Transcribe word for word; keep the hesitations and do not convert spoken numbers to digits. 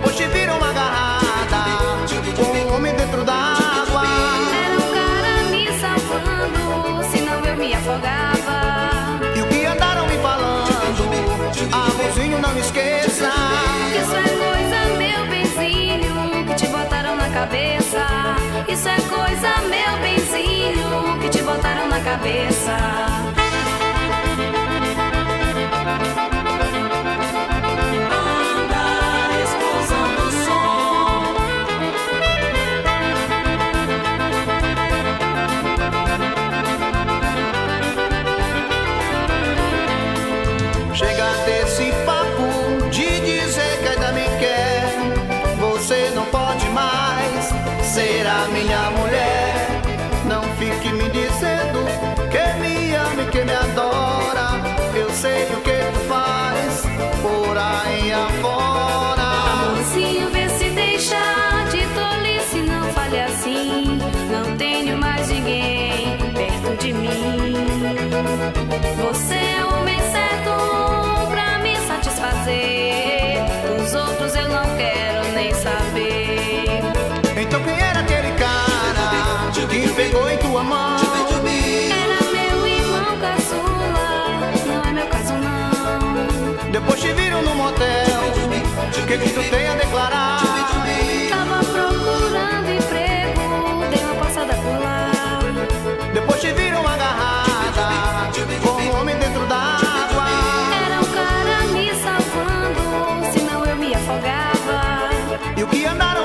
Depois te viram agarrada com um homem dentro d'água. Era um cara me salvando, senão eu me afogava. E o que andaram me falando, amorzinho, não esqueça. Isso é coisa, meu benzinho, que te botaram na cabeça. Isso é coisa, meu benzinho, que te botaram na cabeça. Chega desse papo de dizer que ainda me quer. Você não pode mais ser a minha mulher. Não fique me dizendo que me ama e que me adora. Eu sei o que tu faz por aí afora. Amorzinho, vê se deixa de tolice, não fale assim. Não tenho mais ninguém perto de mim. Você é o homem certo pra me satisfazer. Os outros eu não quero nem saber. Então quem era aquele cara que pegou em tua mão? Era meu irmão caçula, não é meu caso não. Depois te viram no motel, o que que tu tem a declarar? Tava procurando emprego, dei uma passada por lá. Depois te viram agarrada com um homem dentro d'água. Era um cara me salvando, senão eu me afogava. E o que andaram